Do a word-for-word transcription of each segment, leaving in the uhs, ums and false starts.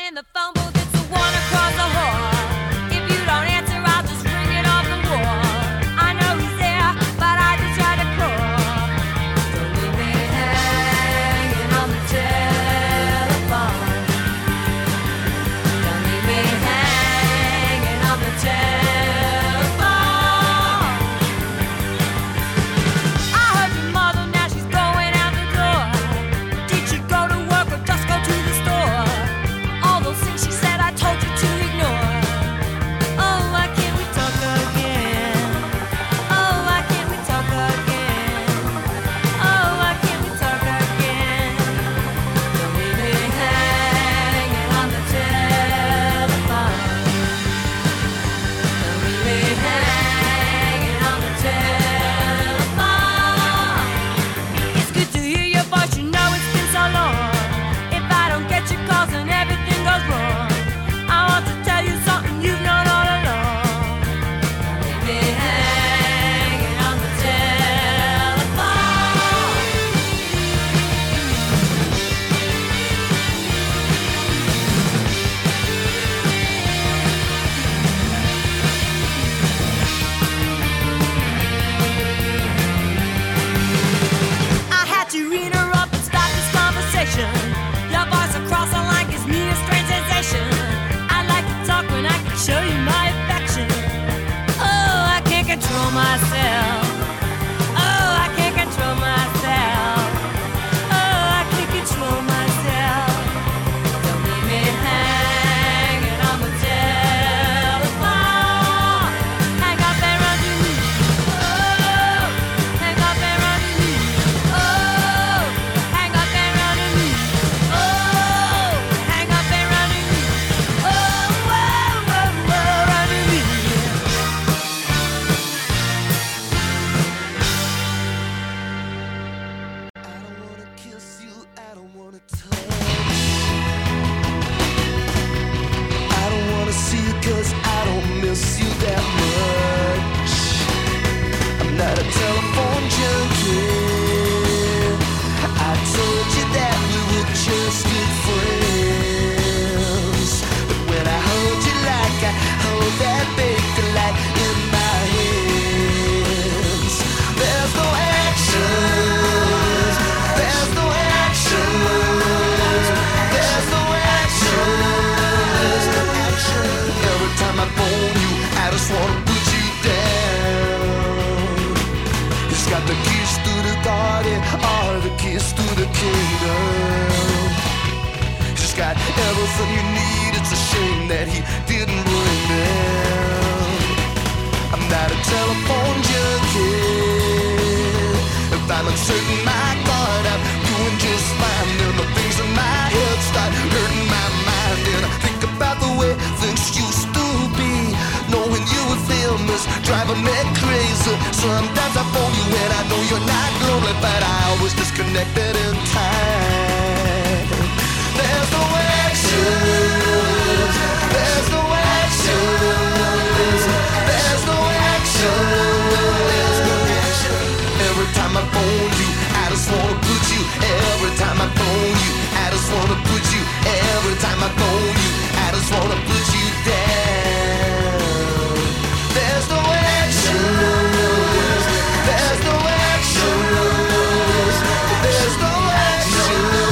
in the phone booth, it's the one across the hall. If you don't answer, I'll just ring it off the wall. I know he's there, but I just try to call. Don't leave me hanging on the telephone. Don't leave me hanging on the telephone. I heard your mother, now she's going out the door. Did she go to work or just go to the store? All those things she said I told you to ignore. Oh, why can't we talk again? Oh, why can't we talk again? Oh, why can't we talk again? Don't leave me hanging on the telephone. Don't leave me hanging on the telephone. It's good to hear your voice, you know it's been so long. If I don't get your calls then everything goes wrong. I want to tell you something you've known all along. Don't leave me hanging on the telephone. I had to interrupt and stop this conversation. Your voice across the line gives me a strange sensation. I like to talk when I can show you my affection. Oh, I can't control myself. Oh, I can't control myself. Oh, I can't control myself. Don't leave me hanging on the telephone. Hang up and run to me. Oh, hang up and run to me. Oh, hang up and run to me. Oh, hang up and run to me. Oh, whoa, whoa, whoa, run to me. I don't wanna kiss you, I don't wanna touch. I don't wanna see you cause I don't miss you that much. I'm not a telephone junkie. I told you that we were just good friends. But when I hold you like I hold that baby light in my hands, there's no action. There's no action. There's no action. There's no action. Every time I phone you, I just wanna put you down. He's got the keys to the garden, or the keys to the kingdom. He's got everything you need. It's a shame that he didn't bring them. I'm not a telephone junkie. If I'm uncertain, my God, I'm doing just fine. And the things in my head start hurting my mind. And I think about the way things used to be. Knowing you were famous, driving me crazy. Sometimes I phone you and I know you're not lonely, but I always disconnected in time. There's no action. There's no action. There's no action. There's no action. Every time I phone you, I just wanna put you. Every time I phone you, I just wanna put you. Every time I phone you, I just wanna put you down. There's no action. There's no action. There's no action.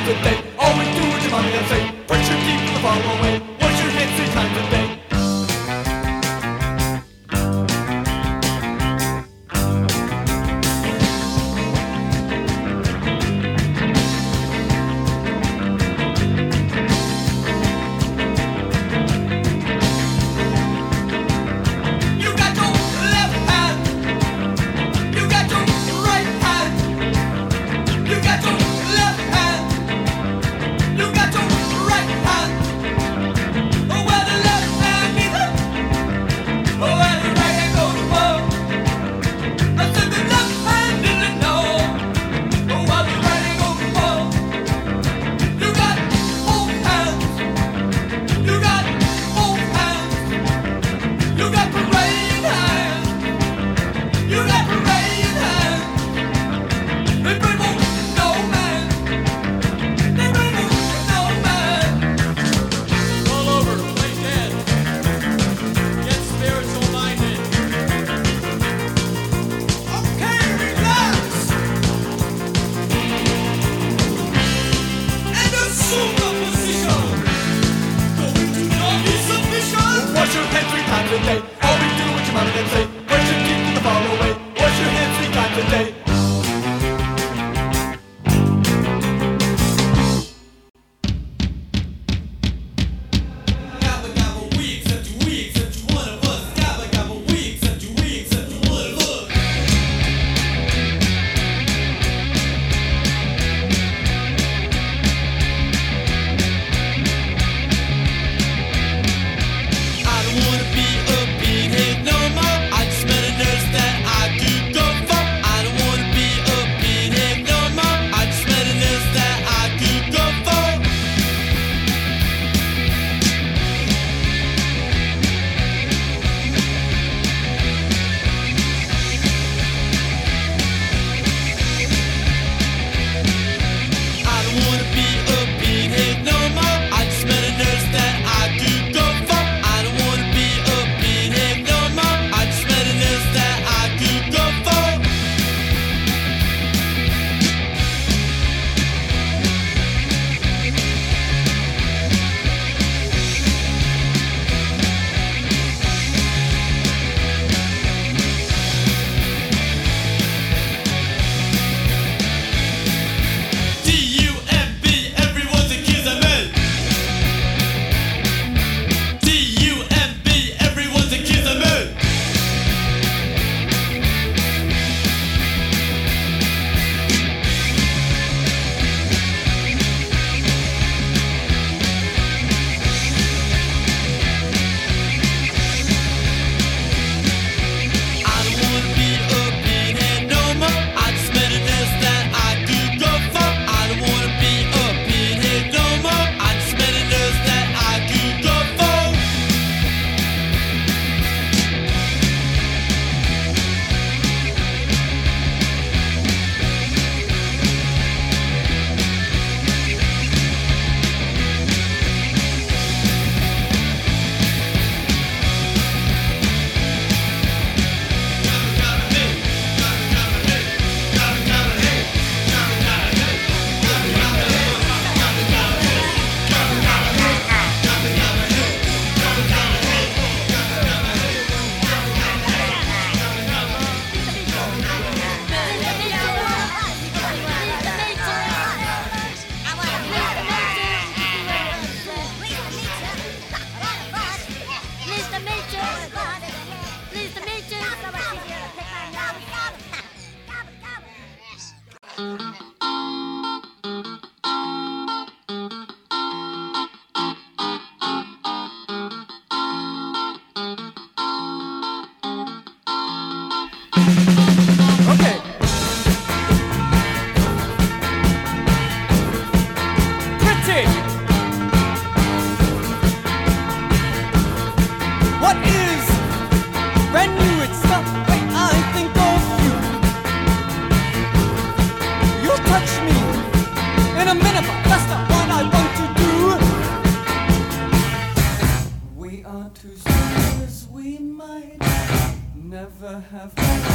times a day. Always do what your mommy and say. Put your teeth in the far away. Wash your hands three times a day.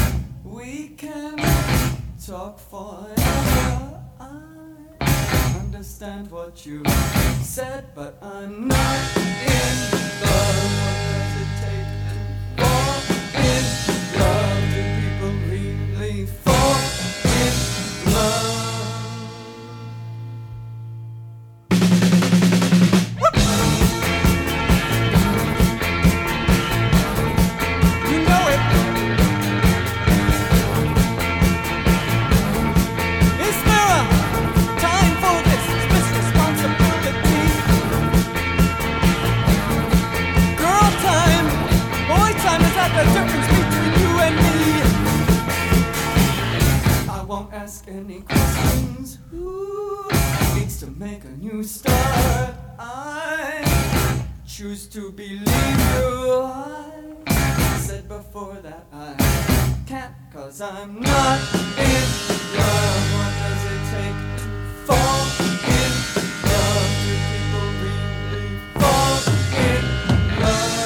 talk forever. I understand what you said, but I'm not in love. What does it take to fall in love? Do people really fall in love? The difference between you and me. I won't ask any questions. Who needs to make a new start? I choose to believe you. I said before that I can't, cause I'm not in love. What does it take to fall in love? Do people really fall in love?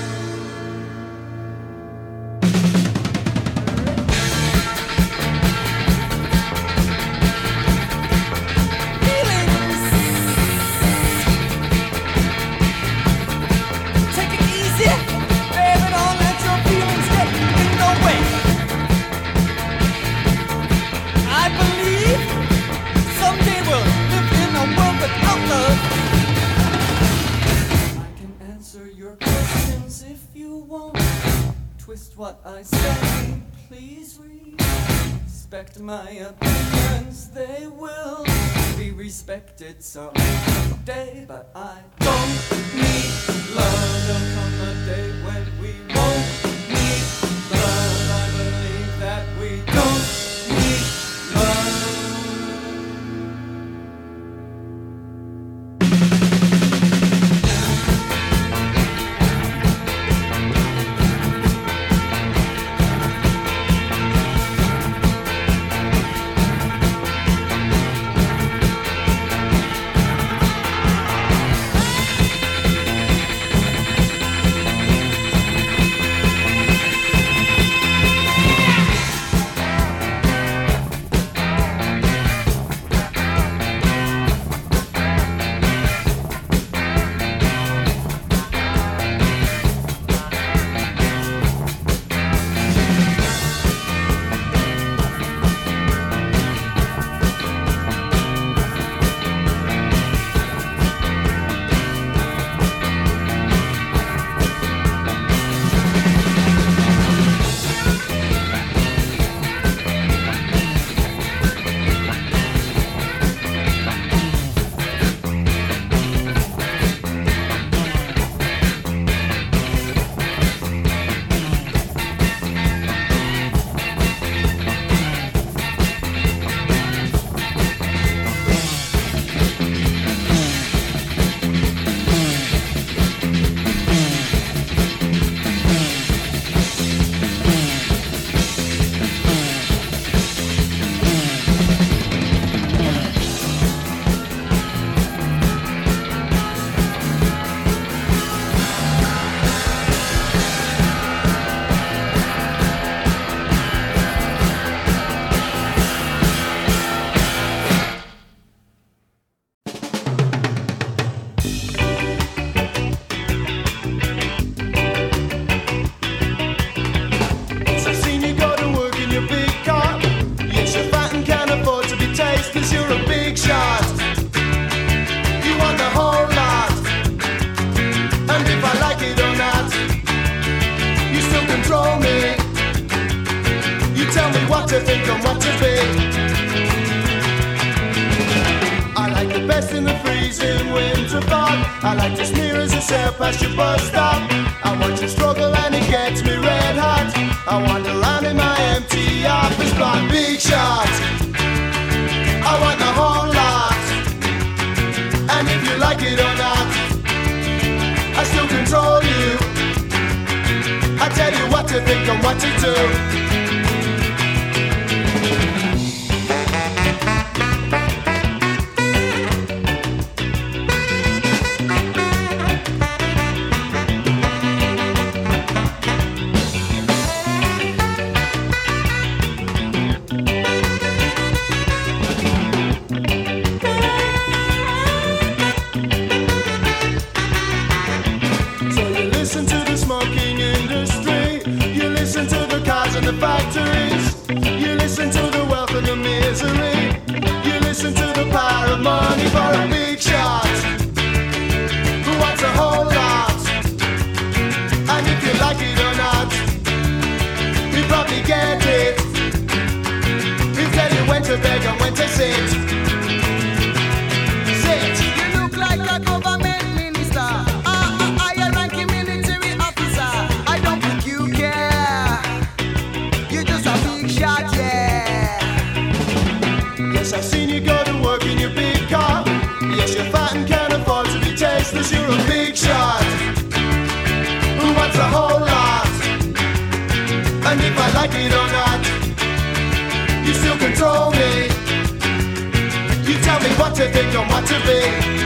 Twist what I say, please respect my opinions. They will be respected someday, but I don't need love. There'll come a day when we won't need love. I believe that we don't need love. What to think and what to be. I like the best in the freezing winter fog. I like to sneer as I sail past your bus stop. I watch you struggle and it gets me red hot. I wander around in my empty office block. Big shot, I want the whole lot. And if you like it or not, I still control you. I tell you what to think and what to do. really get it. He'll tell you when to beg and when to sit. Sit. You look like a government minister, a, a higher ranking military officer. I don't think you care. You're just a big shot, yeah. Yes, I've seen you go to work in your big car. Yes, you're fat and can't afford to be tasteless. You're a big shot who wants a whole lot. And if I like it or not, you still control me. You tell me what to think and what to be.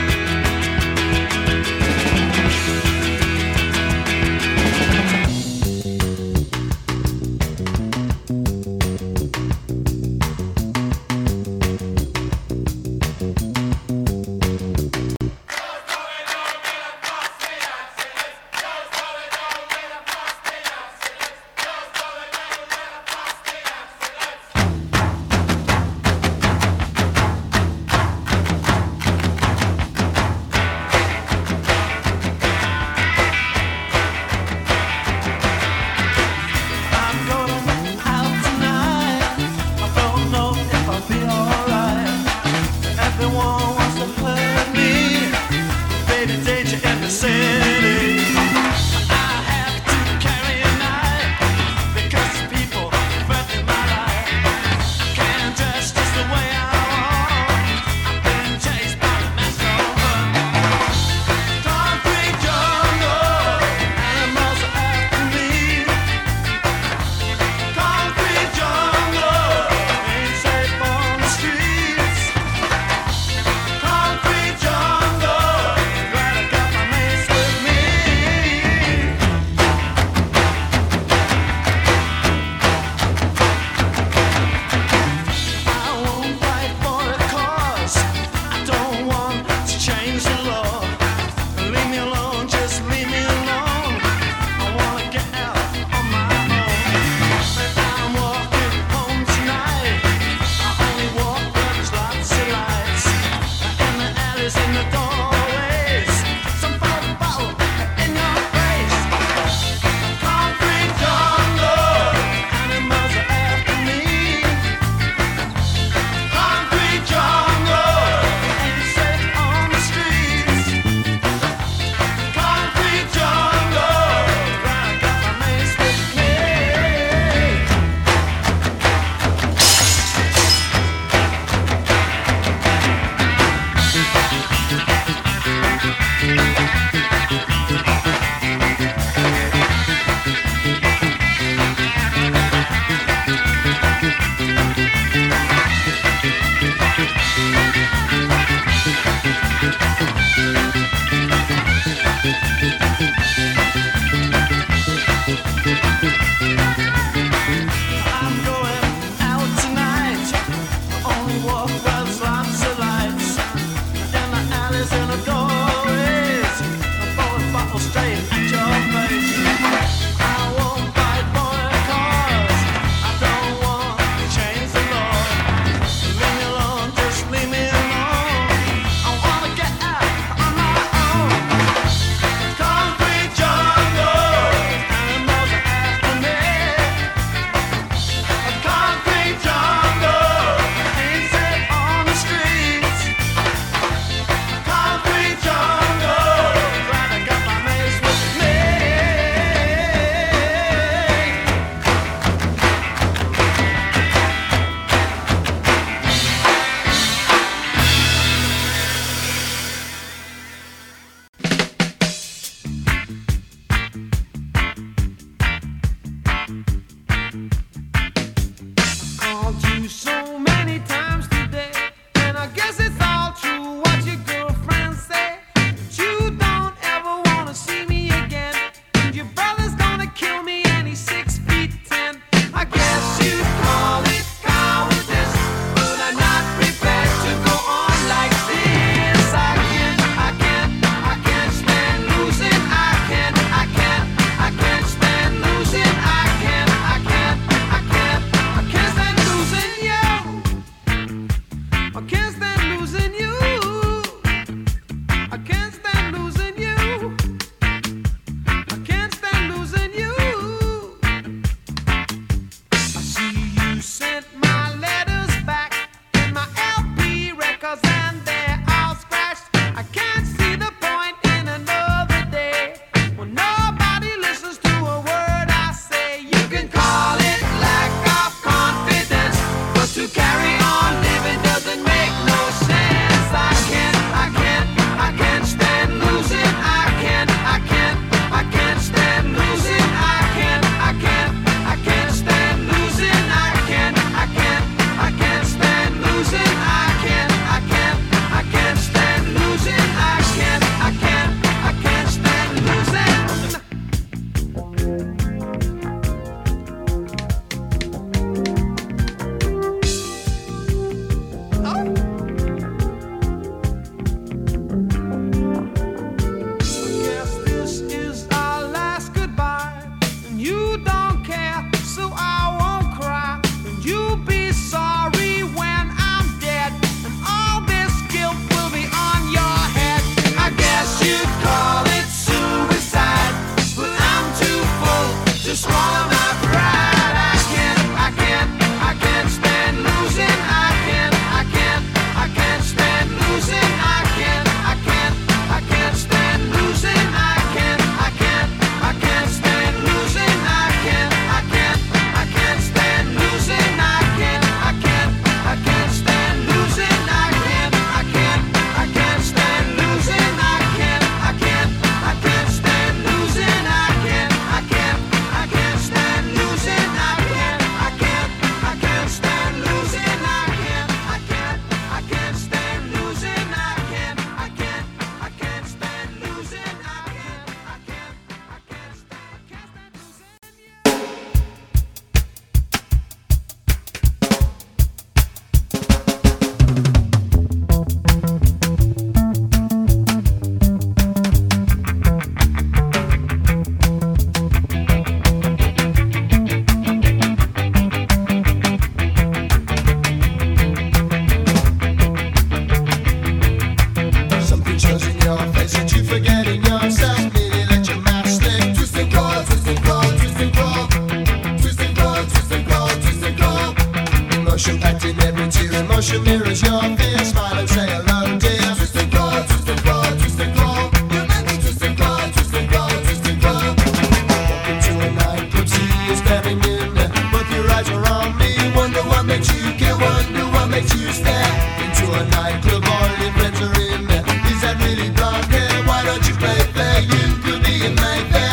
to swallow my pride. I can't, I can't, I can't stand losing. I can't, I can't, I can't stand losing. I can't, I can't, I can't stand losing. I can't, I can't, I can't stand losing. I can't, I can't, I can't stand losing. I can't, I can't, I can't stand losing. I can't, I can't, I can't stand losing. I can't, I can't, I can't stand losing. I can't, I can't, I can't stand losing. I can't, I can't, I can't stand losing. I can't, I can't, I can't stand losing. I can't, I can't, I can't stand losing. I can't, I can't, I can't stand, I can't stand losing. Something shows in your face that you forget in yourself. Nearly let your mask slip. Twist and crawl, twist and crawl, twist and crawl. Twist and crawl, twist and crawl, twist and crawl. Emotion packed in every tear. Emotion mirrors your fear. Smile and say hello, dear. Twist and crawl, twist and crawl, twist and crawl. You make me twist and crawl, twist and crawl, twist and crawl. Walk into a nightclub, see you staring in there. Both your eyes are on me. Wonder what makes you care. Wonder what makes you stare into a nightclub. All your friends are in there. Is that really blonde hair? Why don't you play fair? You could be in Mayfair.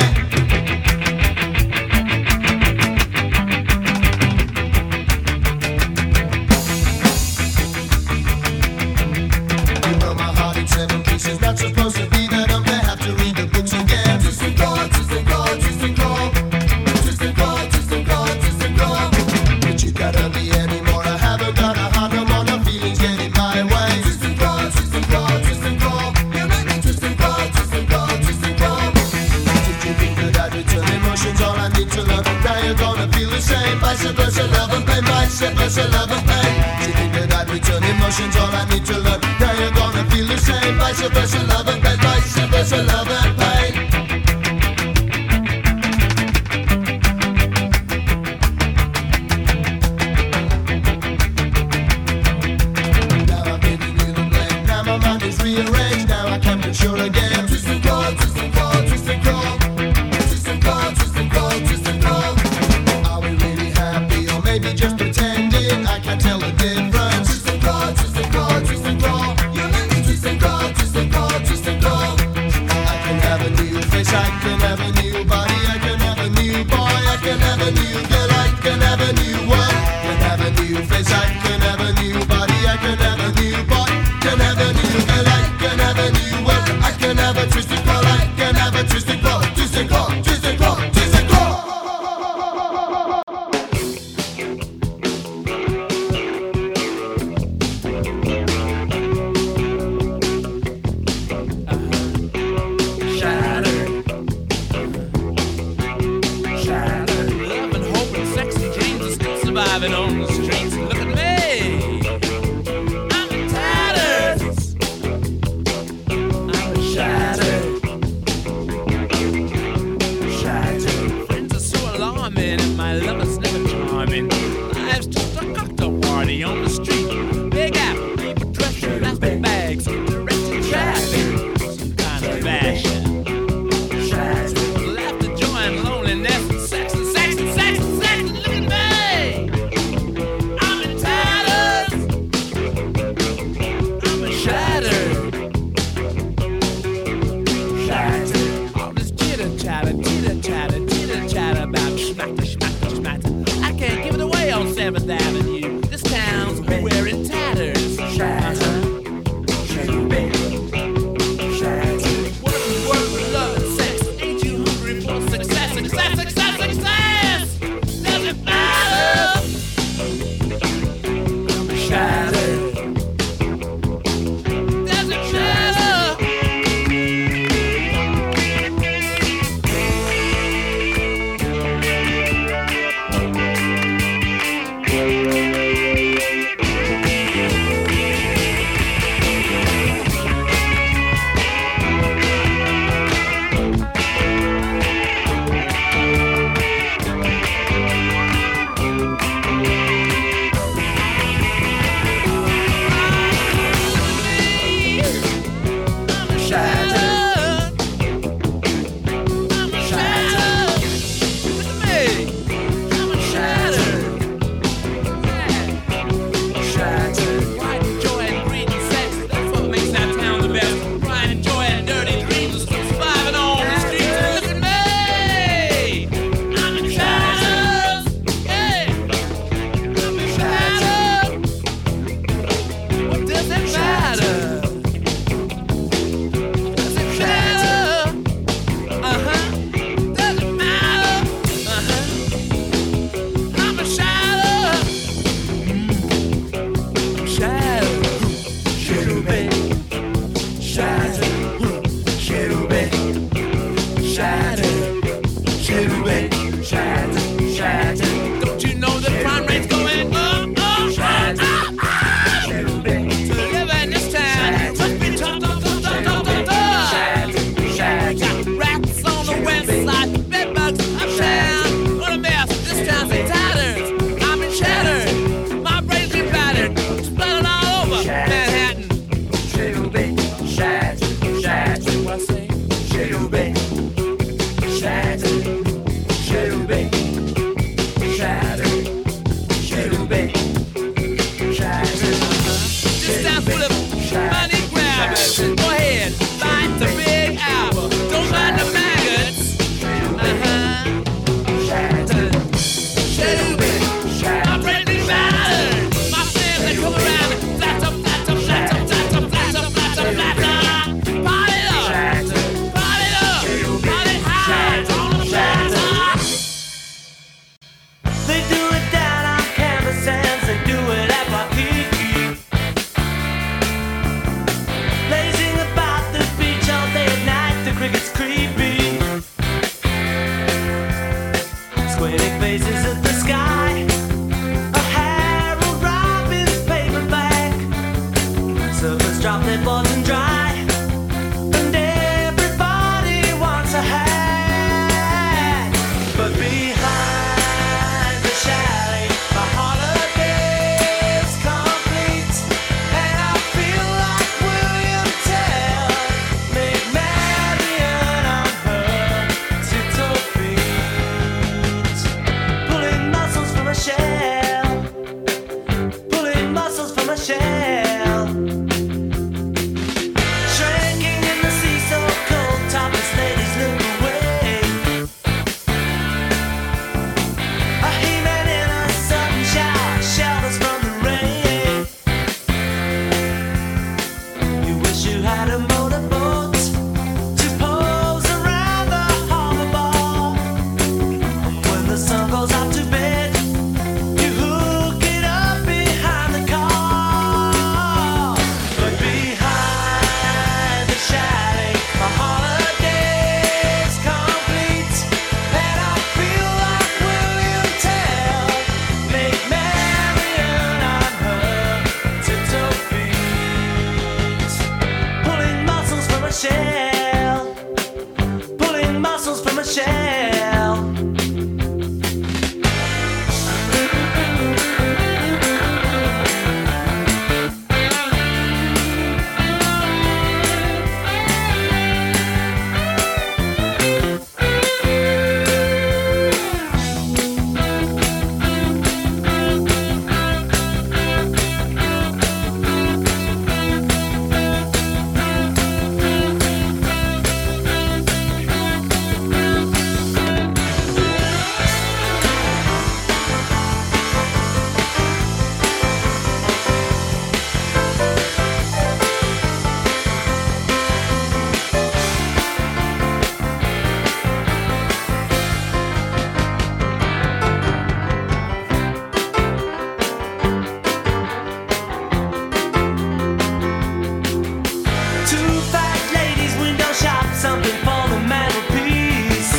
You broke my heart in seven pieces. Not supposed to be that up there. Have to read the books again. Twist and crawl, twist and crawl, twist and crawl. Twist and crawl, twist and crawl, twist and crawl. But you gotta be anymore. I haven't got a heart no more. No feelings get in my way. Twist and crawl, twist and crawl, twist and crawl. You make me twist and crawl, twist and crawl, twist and crawl. Did you think that I'd return emotions? All I need to learn. Now you're gonna feel the same. Vice versa, love and pain. Vice versa, love and pain. Did you think that I'd return emotions? All I need to learn. Now you're gonna feel the same. Vice versa, love and pain. Vice versa, love and pain. Now I'm giving you the blame. Now my mind is rearranged. Now I can't be sure again. Twist and crawl, twist and crawl, twist and crawl. Twist and crawl, twist and crawl, twist and crawl. Are we really happy or maybe just pretending? I can't tell the difference. Twist and crawl, twist and crawl, twist and crawl. You make me twist and crawl, twist and crawl, twist and crawl. I can have a new face, I can have a new body, I can have a new boy, I can have a new girl, I can have a new one. Can have a new face, I can have a new body, I can have a new boy, can have a new girl, I can have a new one. I can have a twist and crawl, I can have a twist and crawl, twist and crawl, twist and crawl, twist and crawl. Shattered. Shattered. Love and hope and sex and dreams are still surviving on the streets. Look at me. I'm in tatters. I'm shattered. Shattered. Friends are so alarming and my lover's never charming. Life's just a cocktail party on the street. Big apple, people dressed in plastic bags, directed traffic, some kind of fashion. Laughter, joy, and loneliness, and sex, and sex, and sex, and sex, and look at me. I'm in tatters. I'm a shattered. Shattered. All this chitter chatter, chitter chatter, chitter chatter about schmatter, schmatter, schmatter. I can't give it away on Seventh Avenue. This town's wearing tatters. Shattered. Shattered, baby. Shattered. Work, work, love, and sex. Ain't you hungry for success? Success, success, success! Does it matter? I'm shattered. Does it matter? Spinning faces at the sky. A Harold Robbins paperback. Surfers drop their boards and dry. And everybody wants a hat. But behind the chalet, my holiday's complete. And I feel like William Tell. Make Marion on her tiptoe feet. Pulling muscles from a shell. Pulling muscles from a shell. Shrinking in the sea so cold, topless ladies look away. A he-man in a sudden shower shelters from the rain. You wish you had a motorboat to pose around the harbor bar. When the sun goes out to bed, you hook it up behind the car. But behind the chalet, my holiday's complete. And I feel like William Tell. Make Marion on her tiptoe feet. Pulling muscles from a shell. Pulling muscles from a shell. Two fat ladies window shop, something for the mantelpiece.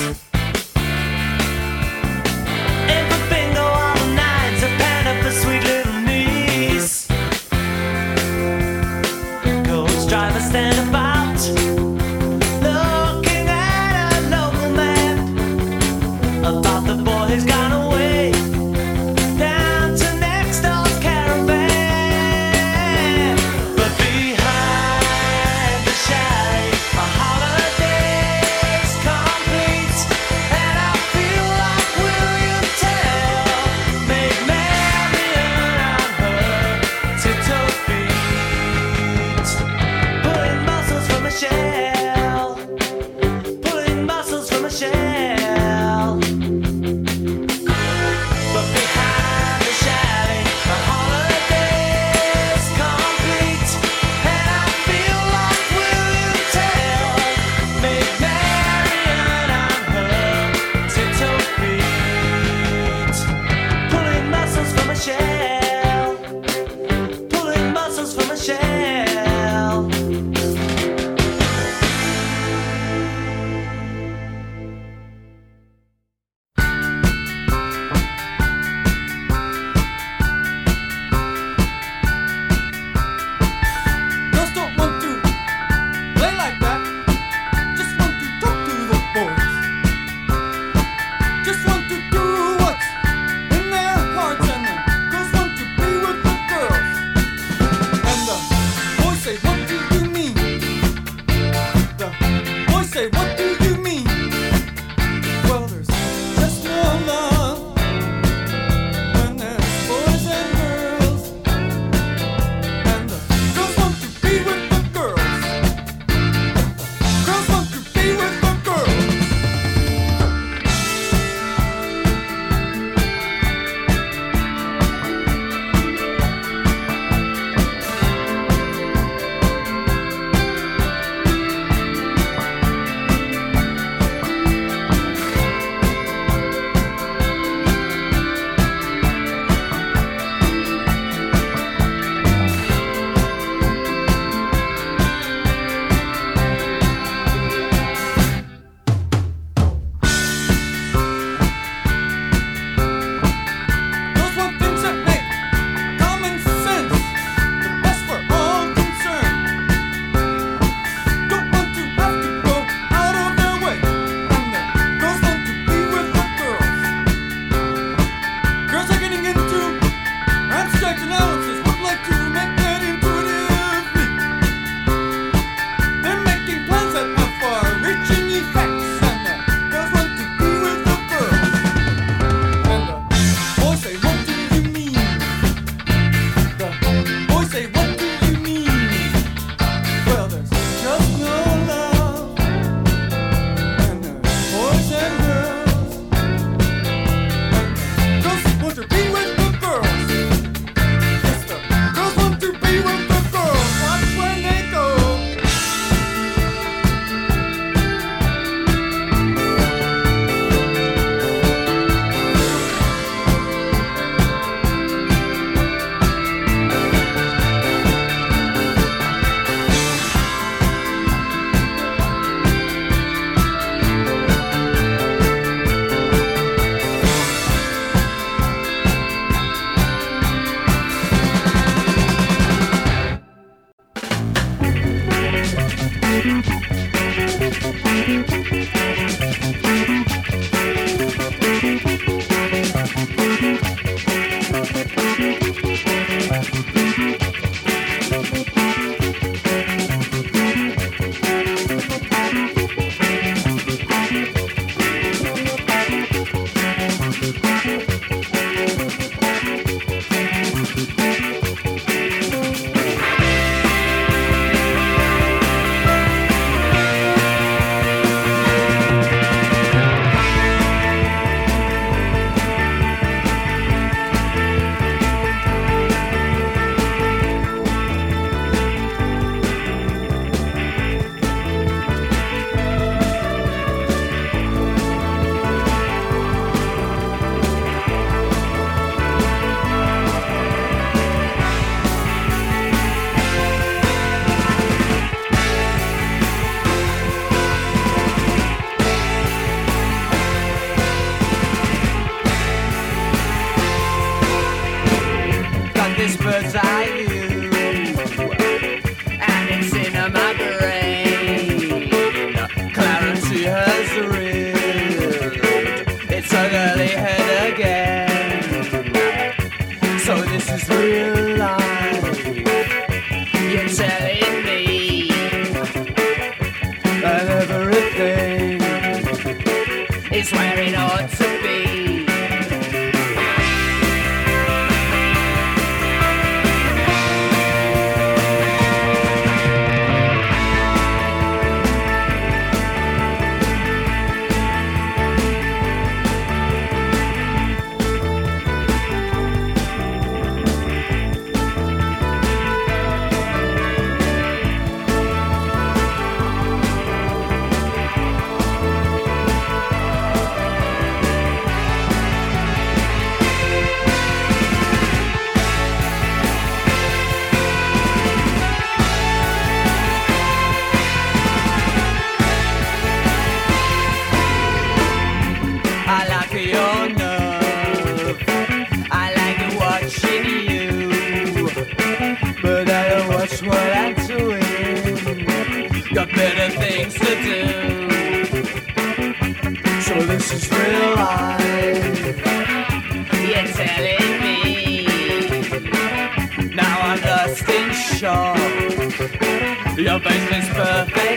And for bingo all the nights, a panel for sweet little niece. Coach driver stand about, looking at a local map about the boy who's gone away down to next door's caravan. But behind the chalet, my holiday's complete. And I feel like William Tell. Make Marion on her tiptoe feet. Pulling muscles from a shell. Pulling muscles from a shell. This bird's eye view, and it's in my brain. Clarity has reared its ugly head again. So this is real life. You're telling me that everything is where it ought to be. I like your nerve, I like watching you, but I don't watch what I'm doing, got better things to do. So this is real life, you're telling me, now I'm lost in shock, your basement's perfect.